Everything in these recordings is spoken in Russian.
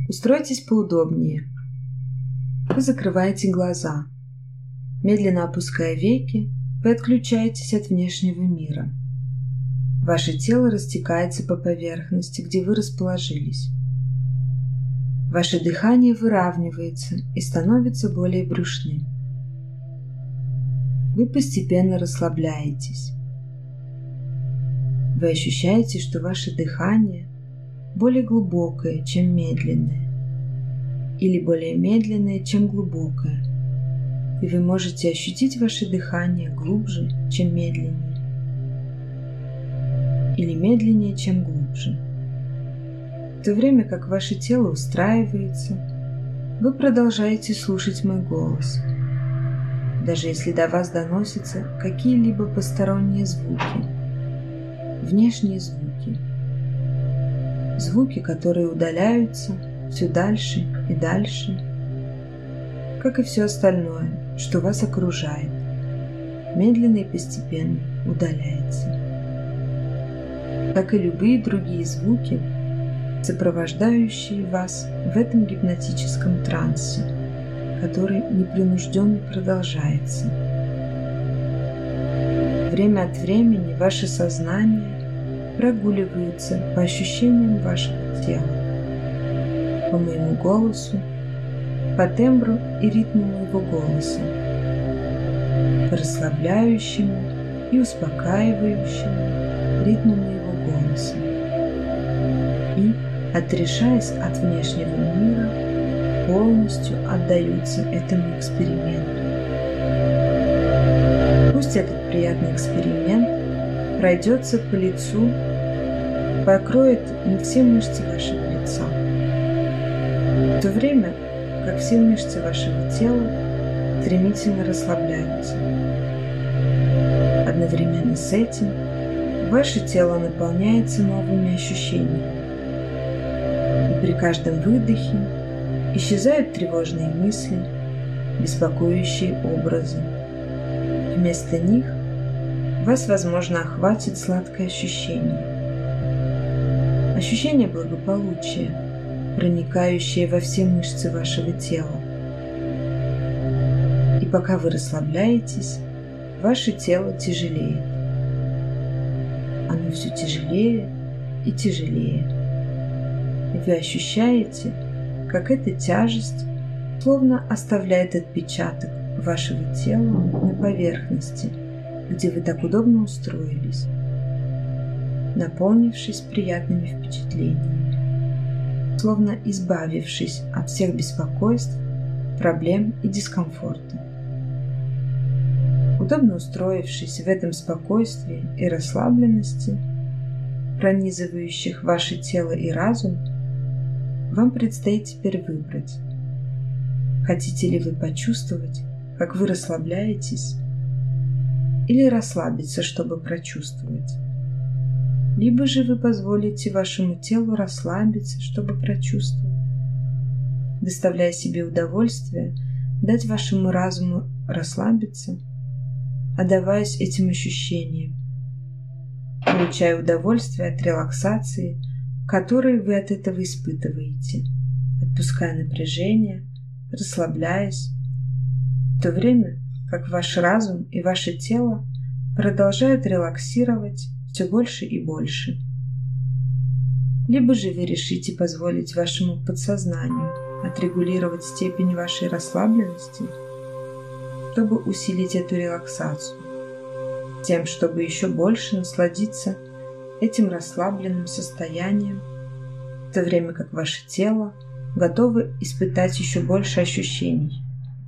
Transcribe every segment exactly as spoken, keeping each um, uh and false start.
Устройтесь поудобнее. Вы закрываете глаза. Медленно опуская веки, вы отключаетесь от внешнего мира. Ваше тело растекается по поверхности, где вы расположились. Ваше дыхание выравнивается и становится более брюшным. Вы постепенно расслабляетесь. Вы ощущаете, что ваше дыхание более глубокое, чем медленное, или более медленное, чем глубокое, и вы можете ощутить ваше дыхание глубже, чем медленнее, или медленнее, чем глубже. В то время как ваше тело устраивается, вы продолжаете слушать мой голос, даже если до вас доносятся какие-либо посторонние звуки, внешние звуки, звуки, которые удаляются все дальше и дальше, как и все остальное, что вас окружает, медленно и постепенно удаляется. Как и любые другие звуки, сопровождающие вас в этом гипнотическом трансе, который непринужденно продолжается. Время от времени ваше сознание прогуливается по ощущениям вашего тела, по моему голосу, по тембру и ритму моего голоса, по расслабляющему и успокаивающему ритму моего голоса. И, отрешаясь от внешнего мира, полностью отдаются этому эксперименту. Пусть этот приятный эксперимент пройдется по лицу, покроет не все мышцы вашего лица, в то время как все мышцы вашего тела стремительно расслабляются. Одновременно с этим ваше тело наполняется новыми ощущениями, и при каждом выдохе исчезают тревожные мысли, беспокоящие образы. Вместо них вас, возможно, охватит сладкое ощущение. Ощущение благополучия, проникающее во все мышцы вашего тела. И пока вы расслабляетесь, ваше тело тяжелеет. Оно все тяжелее и тяжелее. И вы ощущаете, как эта тяжесть словно оставляет отпечаток вашего тела на поверхности, где вы так удобно устроились, наполнившись приятными впечатлениями, словно избавившись от всех беспокойств, проблем и дискомфорта. Удобно устроившись в этом спокойствии и расслабленности, пронизывающих ваше тело и разум, вам предстоит теперь выбрать, хотите ли вы почувствовать, как вы расслабляетесь, или расслабиться, чтобы прочувствовать. Либо же вы позволите вашему телу расслабиться, чтобы прочувствовать, доставляя себе удовольствие, дать вашему разуму расслабиться, отдаваясь этим ощущениям, получая удовольствие от релаксации, которую вы от этого испытываете, отпуская напряжение, расслабляясь, в то время как ваш разум и ваше тело продолжают релаксировать все больше и больше. Либо же вы решите позволить вашему подсознанию отрегулировать степень вашей расслабленности, чтобы усилить эту релаксацию, тем, чтобы еще больше насладиться этим расслабленным состоянием, в то время как ваше тело готово испытать еще больше ощущений.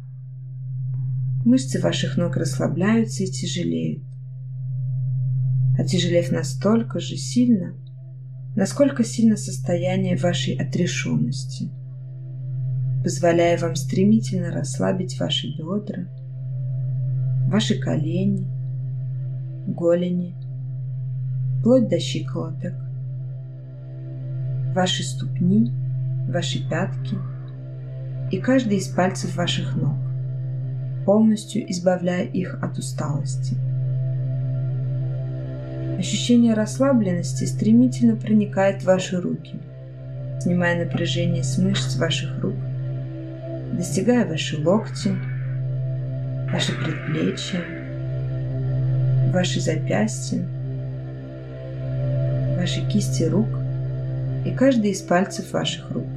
Мышцы ваших ног расслабляются и тяжелеют, отяжелев настолько же сильно, насколько сильно состояние вашей отрешенности, позволяя вам стремительно расслабить ваши бедра, ваши колени, голени, вплоть до щиколоток, ваши ступни, ваши пятки и каждый из пальцев ваших ног, полностью избавляя их от усталости. Ощущение расслабленности стремительно проникает в ваши руки, снимая напряжение с мышц ваших рук, достигая ваши локти, ваши предплечья, ваши запястья, ваши кисти рук и каждый из пальцев ваших рук.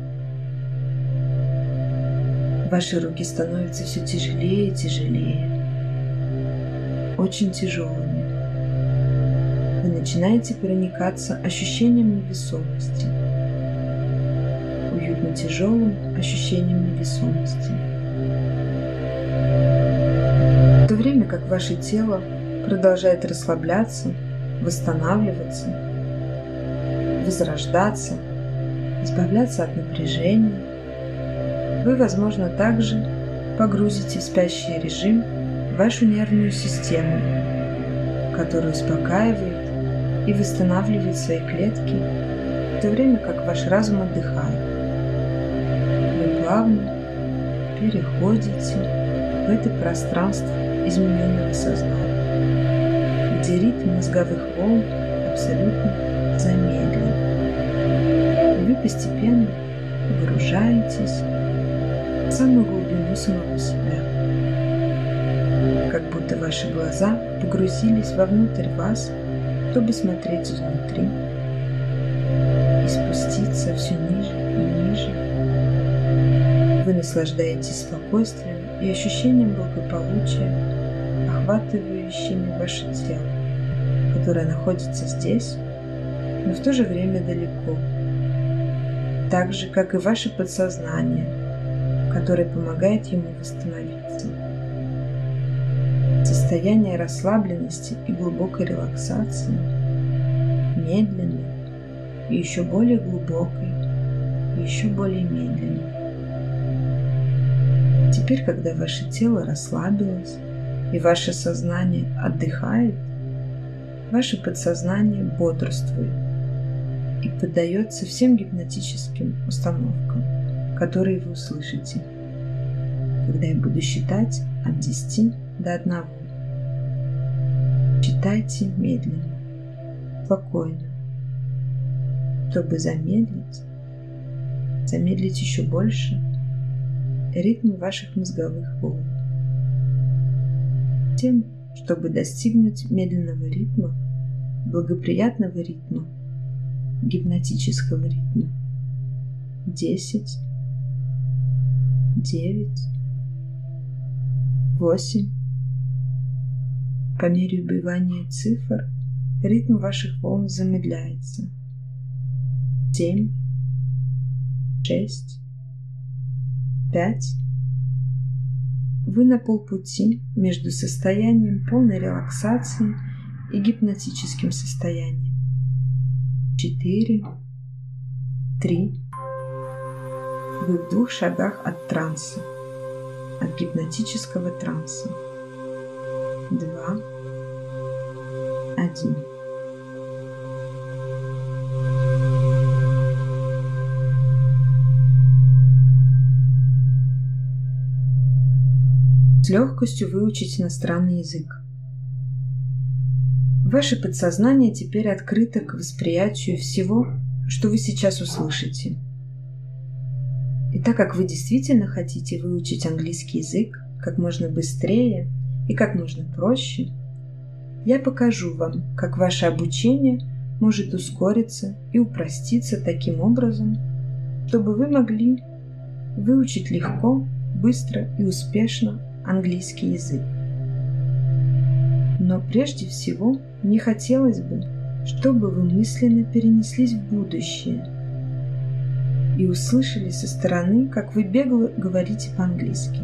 Ваши руки становятся все тяжелее и тяжелее, очень тяжелыми. Вы начинаете проникаться ощущением невесомости, уютно тяжелым ощущением невесомости. В то время как ваше тело продолжает расслабляться, восстанавливаться, возрождаться, избавляться от напряжения, вы, возможно, также погрузите в спящий режим вашу нервную систему, которая успокаивает и восстанавливает свои клетки, в то время как ваш разум отдыхает. Вы плавно переходите в это пространство измененного сознания, где ритм мозговых волн абсолютно замедлен. И вы постепенно погружаетесь в самую глубину самого себя, как будто ваши глаза погрузились вовнутрь вас, чтобы смотреть изнутри и спуститься все ниже и ниже. Вы наслаждаетесь спокойствием и ощущением благополучия, охватывающими ваше тело, которое находится здесь, но в то же время далеко, так же, как и ваше подсознание, которое помогает ему восстановиться. Состояние расслабленности и глубокой релаксации, медленной и еще более глубокой, и еще более медленной. Теперь, когда ваше тело расслабилось и ваше сознание отдыхает, ваше подсознание бодрствует и поддается всем гипнотическим установкам, которые вы услышите, когда я буду считать от десяти до одного. Считайте медленно, спокойно, чтобы замедлить, замедлить еще больше ритм ваших мозговых волн. Тем, чтобы достигнуть медленного ритма, благоприятного ритма, гипнотического ритма. Десять, девять, восемь. По мере убывания цифр ритм ваших волн замедляется. Семь, шесть, пять. Вы на полпути между состоянием полной релаксации и гипнотическим состоянием. Четыре, три. Вы в двух шагах от транса, от гипнотического транса. Два, один. С легкостью выучить иностранный язык. Ваше подсознание теперь открыто к восприятию всего, что вы сейчас услышите. И так как вы действительно хотите выучить английский язык как можно быстрее и как можно проще, я покажу вам, как ваше обучение может ускориться и упроститься таким образом, чтобы вы могли выучить легко, быстро и успешно английский язык. Но прежде всего мне хотелось бы, чтобы вы мысленно перенеслись в будущее и услышали со стороны, как вы бегло говорите по-английски.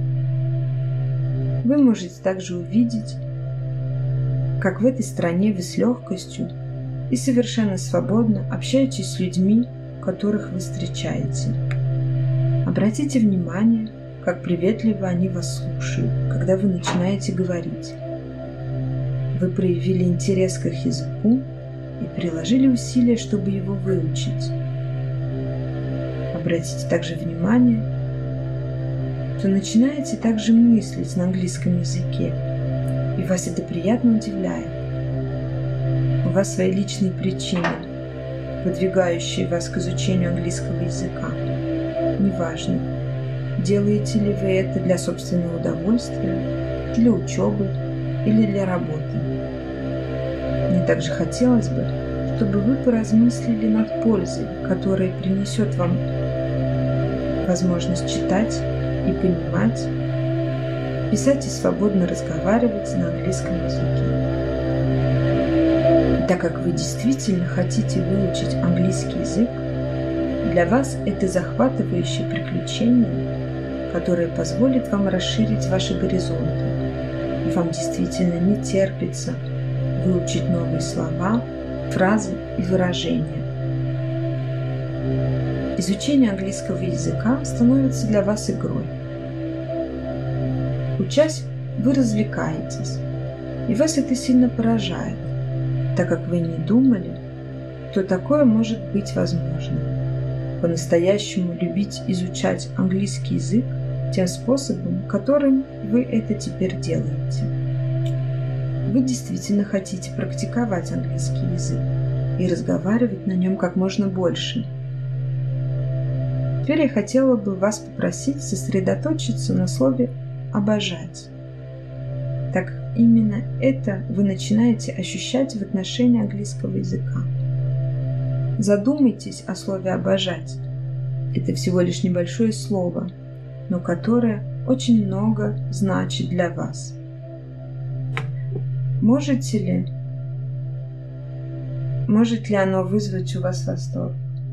Вы можете также увидеть, как в этой стране вы с легкостью и совершенно свободно общаетесь с людьми, которых вы встречаете. Обратите внимание, как приветливо они вас слушают, когда вы начинаете говорить. Вы проявили интерес к их языку и приложили усилия, чтобы его выучить. Обратите также внимание, что начинаете также мыслить на английском языке, и вас это приятно удивляет. У вас свои личные причины, подвигающие вас к изучению английского языка. Неважно, делаете ли вы это для собственного удовольствия, для учебы или для работы. Мне также хотелось бы, чтобы вы поразмыслили над пользой, которая принесет вам возможность читать и понимать, писать и свободно разговаривать на английском языке. И так как вы действительно хотите выучить английский язык, для вас это захватывающее приключение, которое позволит вам расширить ваши горизонты, и вам действительно не терпится выучить новые слова, фразы и выражения. Изучение английского языка становится для вас игрой. Учась, вы развлекаетесь, и вас это сильно поражает, так как вы не думали, что такое может быть возможно. По-настоящему любить изучать английский язык тем способом, которым вы это теперь делаете. Вы действительно хотите практиковать английский язык и разговаривать на нем как можно больше. Теперь я хотела бы вас попросить сосредоточиться на слове «обожать». Так именно это вы начинаете ощущать в отношении английского языка. Задумайтесь о слове «обожать». Это всего лишь небольшое слово, но которое очень много значит для вас. Можете ли, может ли оно вызвать у вас восторг?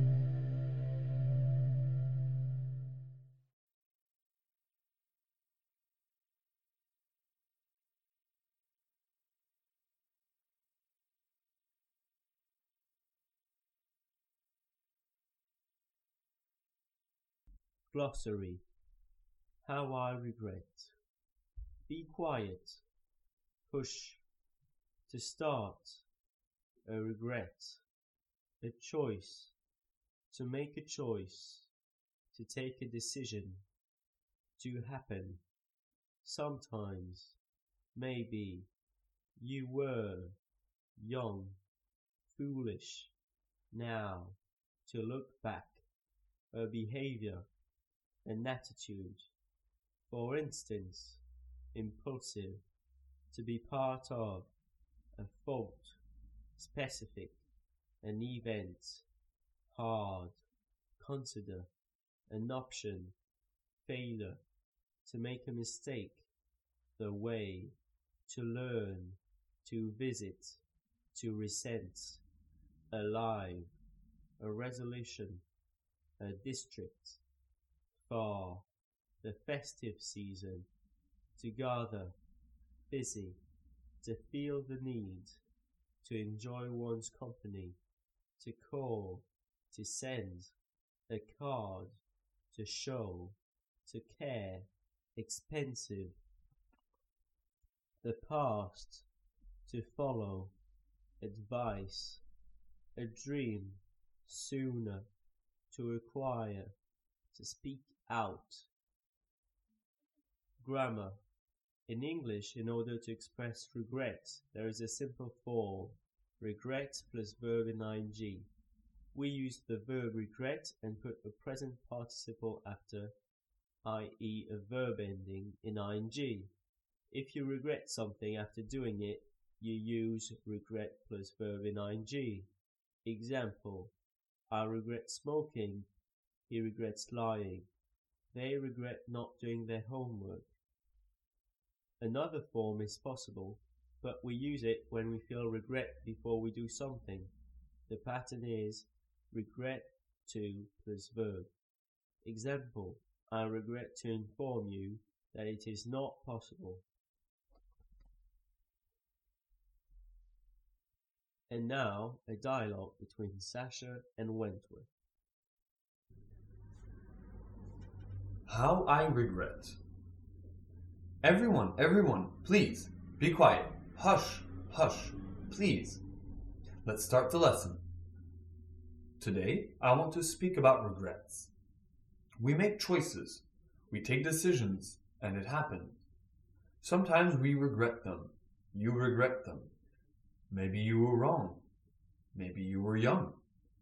Glossary. How I regret. Be quiet. Push. To start. A regret. A choice. To make a choice. To take a decision. To happen. Sometimes. Maybe. You were. Young. Foolish. Now. To look back. A behavior. An attitude. For instance, impulsive. To be part of. A fault. Specific. An event. Hard. Consider. An option. Failure. To make a mistake. The way. To learn. To visit. To resent. Alive. A resolution. A district. Far. The festive season. To gather. Busy. To feel the need. To enjoy one's company. To call. To send. A card. To show. To care. Expensive. The past. To follow. Advice. A dream. Sooner. To acquire. To speak out. Grammar. In English, in order to express regret, there is a simple form, regret plus verb in ing. We use the verb regret and put a present participle after, that is a verb ending in ing. If you regret something after doing it, you use regret plus verb in ing. Example, I regret smoking. He regrets lying. They regret not doing their homework. Another form is possible, but we use it when we feel regret before we do something. The pattern is regret to plus verb. Example, I regret to inform you that it is not possible. And now, a dialogue between Sasha and Wentworth. How I regret. Everyone, everyone, please, be quiet. Hush, hush, please. Let's start the lesson. Today, I want to speak about regrets. We make choices, we take decisions, and it happens. Sometimes we regret them. You regret them. Maybe you were wrong. Maybe you were young.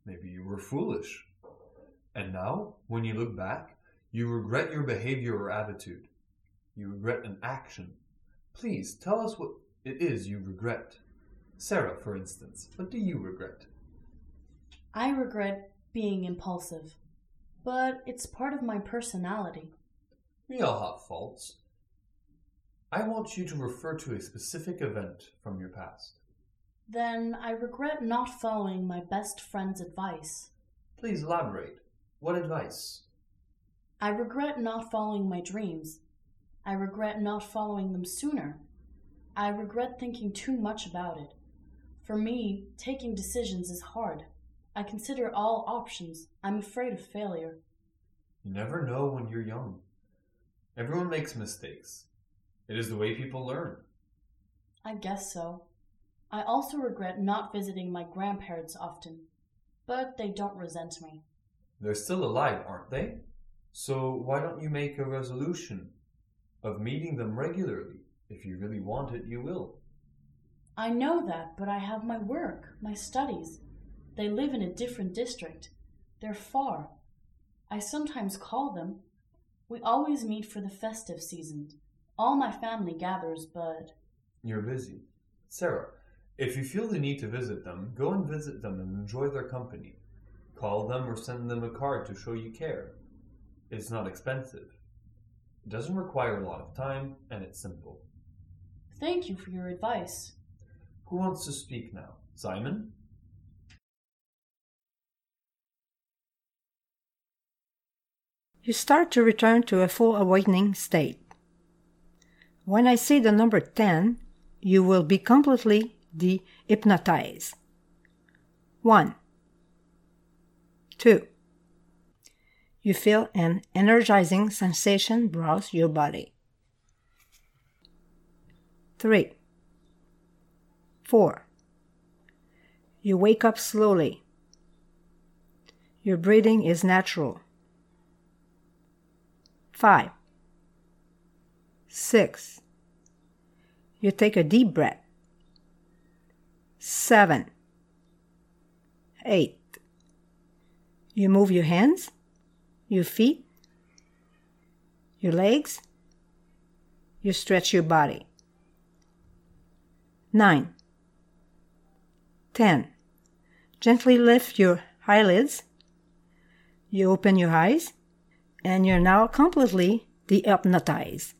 Maybe you were foolish. And now, when you look back, you regret your behavior or attitude. You regret an action. Please tell us what it is you regret. Sarah, for instance, what do you regret? I regret being impulsive, but it's part of my personality. We all have faults. I want you to refer to a specific event from your past. Then I regret not following my best friend's advice. Please elaborate. What advice? I regret not following my dreams. I regret not following them sooner. I regret thinking too much about it. For me, taking decisions is hard. I consider all options. I'm afraid of failure. You never know when you're young. Everyone makes mistakes. It is the way people learn. I guess so. I also regret not visiting my grandparents often, but they don't resent me. They're still alive, aren't they? So why don't you make a resolution of meeting them regularly? If you really want it, you will. I know that, but I have my work, my studies. They live in a different district. They're far. I sometimes call them. We always meet for the festive season. All my family gathers, but... You're busy. Sarah, if you feel the need to visit them, go and visit them and enjoy their company. Call them or send them a card to show you care. It's not expensive. It doesn't require a lot of time, and it's simple. Thank you for your advice. Who wants to speak now? Simon? You start to return to a full awakening state. When I say the number ten, you will be completely de-hypnotized. One. Two. You feel an energizing sensation browse your body. Three. Four. You wake up slowly. Your breathing is natural. Five. Six. You take a deep breath. Seven. Eight. You move your hands, your feet, your legs. You stretch your body. Nine. Ten. Gently lift your eyelids. You open your eyes, and you're now completely de-hypnotized.